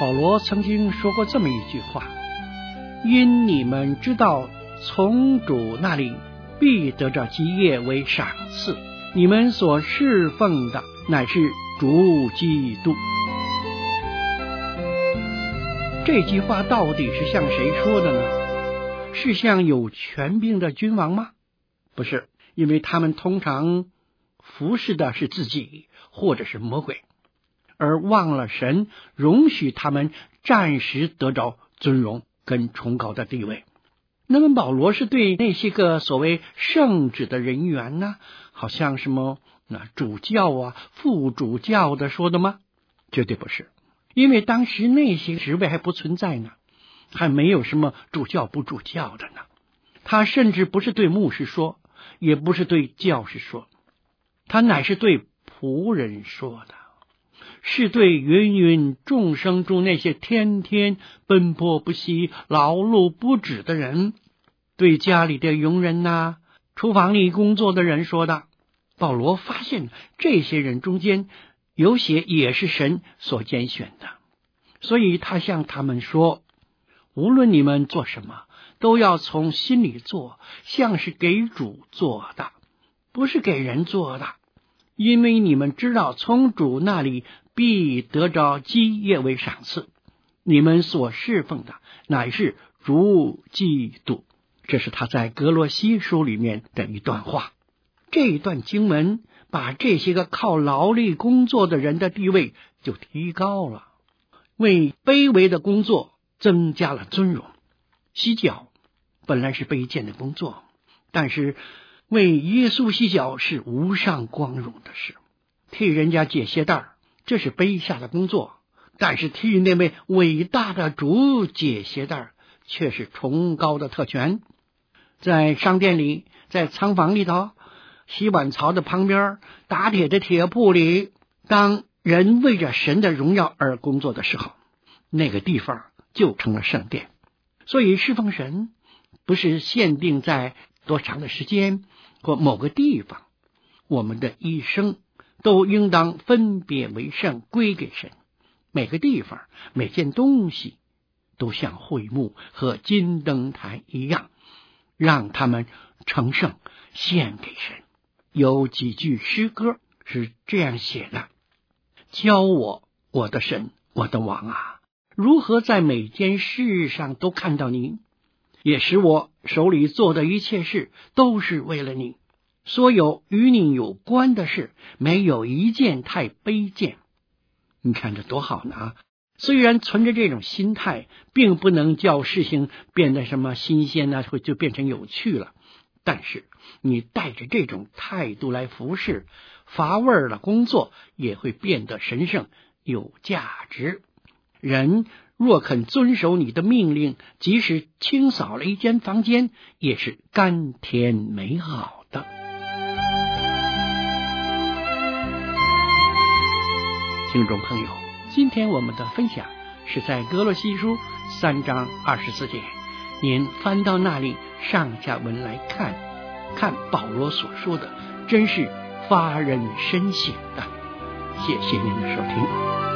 保罗曾经说过这么一句话：因你们知道从主那里必得着基业为赏赐，你们所侍奉的乃是主基督。这句话到底是向谁说的呢？是向有权柄的君王吗？不是，因为他们通常服侍的是自己或者是魔鬼，而忘了神容许他们暂时得着尊荣跟崇高的地位。那么保罗是对那些个所谓圣职的人员呢，好像什么主教啊、副主教的说的吗？绝对不是，因为当时那些职位还不存在呢，还没有什么主教不主教的呢。他甚至不是对牧师说，也不是对教士说，他乃是对仆人说的，是对芸芸众生中那些天天奔波不息、劳碌不止的人，对家里的佣人呐、厨房里工作的人说的。保罗发现这些人中间有些也是神所拣选的，所以他向他们说，无论你们做什么，都要从心里做，像是给主做的，不是给人做的，因为你们知道从主那里必得着基业为赏赐，你们所侍奉的乃是主基督。这是他在哥罗西书里面的一段话。这一段经文把这些个靠劳力工作的人的地位就提高了，为卑微的工作增加了尊荣。洗脚本来是卑贱的工作，但是为耶稣洗脚是无上光荣的事。替人家解鞋带，这是卑下的工作，但是替那位伟大的主解鞋带却是崇高的特权。在商店里，在仓房里头，洗碗槽的旁边，打铁的铁铺里，当人为着神的荣耀而工作的时候，那个地方就成了圣殿。所以侍奉神不是限定在多长的时间或某个地方，我们的一生都应当分别为圣，归给神。每个地方每件东西都像会幕和金灯台一样，让他们成圣，献给神。有几句诗歌是这样写的：教我，我的神，我的王啊，如何在每件事上都看到你，也使我手里做的一切事都是为了你。所有与你有关的事，没有一件太卑贱。你看这多好呢！虽然存着这种心态，并不能叫事情变得什么新鲜呢，就变成有趣了。但是你带着这种态度来服侍，乏味的工作也会变得神圣有价值。人若肯遵守你的命令，即使清扫了一间房间，也是甘甜美好的。听众朋友，今天我们的分享是在哥罗西书3章24节，您翻到那里上下文来看，看保罗所说的真是发人深省的。谢谢您的收听。